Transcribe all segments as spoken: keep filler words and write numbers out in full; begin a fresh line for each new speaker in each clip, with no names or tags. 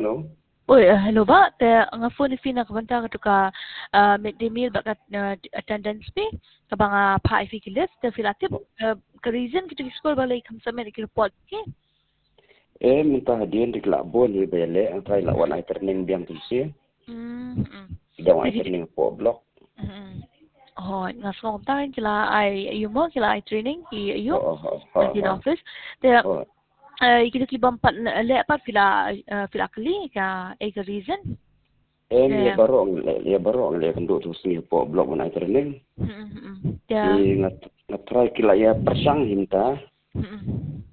hello.
Oi, uh, hello ba? Te nga phone fi na kabanta ka ka uh, midday meal ba ka uh, attendance pe ka ba nga pa fi kilis te filatip uh, ka reason kita school ba like hamsa me ki report ke.
Eh, minta hadiah di kelabon ni bele, ang try lawan ay turning biang tu si.
Mm. mm.
Tidak ay turning po blok.
Mm. Oh, nga so ta kila ay ayu mo kila ay training i ayu
Oh, oh, oh,
in
oh.
office. Te
Oh.
uh, kita kibam pat le pa fila uh, fila kali ka ay ka reason.
Eh, dia baru ang dia baru ang dia kenduk tu si po blok mun ay turning.
Mm. Te
Di ngat ngat try kila ya persang hinta.
Mm.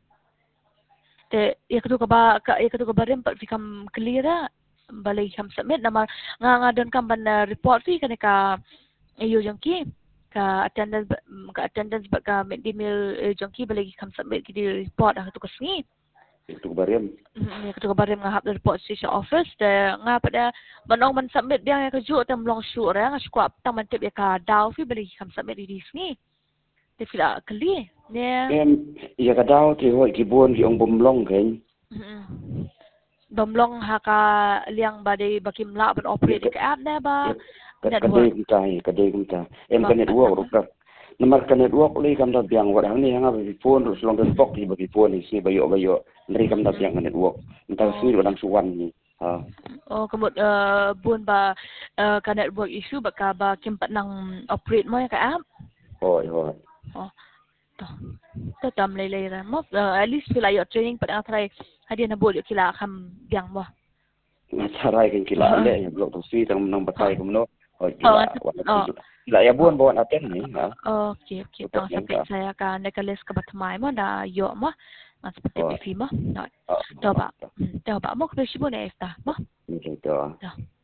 Te ya kadu ka ba ka ya kadu ka ba rin pa fikam clear ra balay kam submit na ma- nga nga don kam ban na report fi kana ka ayo jong ki ka attendance ba- mm, ka attendance ba ka midday meal eh, jong ki balay kam submit ki di report ah tu kasngi
Itu bariam.
ya kadu ka ba rin nga hap na report sa office te nga pada manong man submit biang ya ka ju tam long sure ra nga squat tam man tip ya ka daw fi balay kam submit di sini te fila clear ne
Em, ya kadao ti hoi kibun ki ong bumlong kan.
Mm. Domlong haka liang badai bakim la ban operate ka app na ba
Kadai
network.
kita, kadai kita. Em
Ba-
ka network rukak. Namar ka network li kam da biang wat ni hanga bi phone terus long den bok di bagi phone ni si bayo bayo. Nri kam da biang ka network. Entah sini wadang suwan ni. Ha.
Oh kemut uh, bun ba uh, ka network issue ba ka ba kimpat nang operate mo ya ka app.
Hoi hoi.
Oh. To. To tam lay lay ra mo. Uh, at least feel like your training pa ang try hadi na bol kila kam biang mo.
Ngasarai kan kila le ya blok tu si tang nang batai kam no. Hoi
Oh,
kila.
oh.
Kila ya buan bawa aten ni ha.
Okay, okay. Tong sapit saya ka nakalis ka batmay mo na yo mo. Mas pati
Oh.
bifi mo. No.
Oh.
Daw ba? Daw ba mo ko sibo na esta mo?
Ni to.
Daw.